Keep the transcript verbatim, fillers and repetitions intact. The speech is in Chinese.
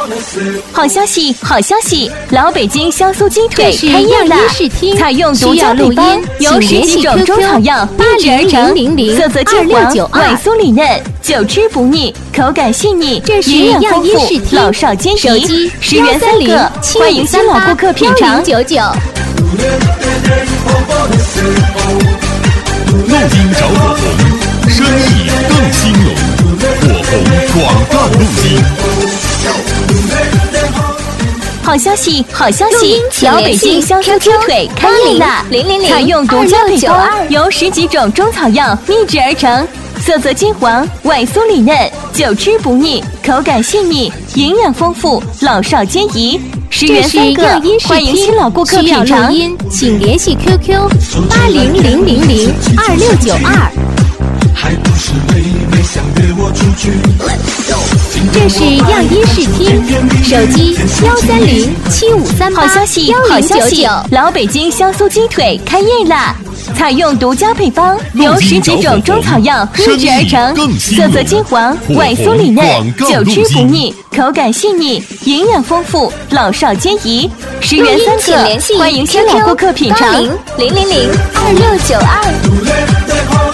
好消息，好消息！老北京香酥鸡腿这是开业啦！ 样音试听采用独家配方，由十几种中草药秘制而成，色泽金黄，外酥里嫩，久吃不腻，口感细腻， 这是营养丰富样音试，听老少皆宜手机。 十元三个，欢迎新老顾客品尝。 九九。 录音找火红，生意更兴隆。火红广告录音。 好消息，好消息！ 录音请老北联系京香酥鸡腿开业啦！ 零零零采用独家配方二六九二， 由十几种中草药秘制而成，色泽金黄，外酥里嫩，久吃不腻，口感细腻，营养丰富，老少皆宜。十元这是三个样音，试欢迎听新老顾客需要品尝录。音，请联系 Q Q 八零零零零二六九二。 还不是妹妹想约我出去。 这是样音试听，手机幺三零七五三八好消息， 幺好消息零九九。！ 老北京香酥鸡腿开业啦！采用独家配方，由十几种中草药秘制而成，色泽金黄，外酥里嫩，久吃不腻，口感细腻，营养丰富，老少皆宜。十元三个，欢迎新老顾客品尝。 零零零二六九二。